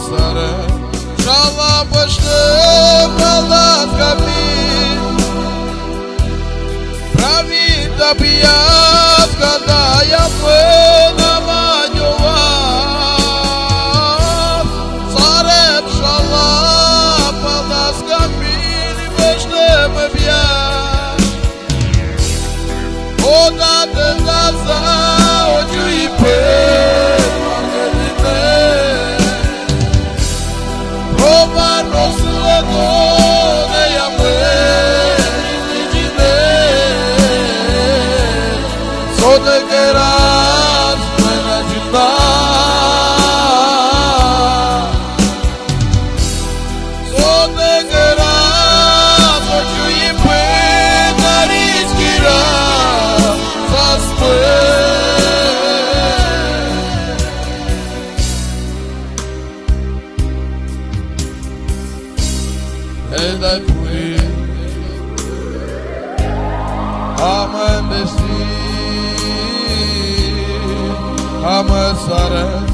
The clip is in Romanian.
sare Shala pështë pëllat kapit Pravi të pijat Kada jam në ma gjohat Sare shala pëllat kapit I pështë më pjat O da të gaza O që i për Sode kerat me në gjitha Sode kerat o që i për në riskira Sa spër E daj puj Amen desti Amen sare